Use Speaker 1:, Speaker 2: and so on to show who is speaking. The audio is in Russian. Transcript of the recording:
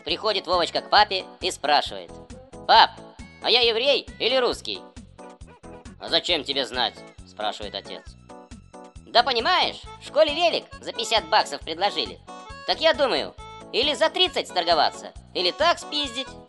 Speaker 1: Приходит Вовочка к папе и спрашивает: «Пап, а я еврей или русский?» «А зачем тебе знать?» – спрашивает отец. «Да понимаешь, в школе велик за 50 баксов предложили. Так я думаю, или за 30 сторговаться, или так спиздить».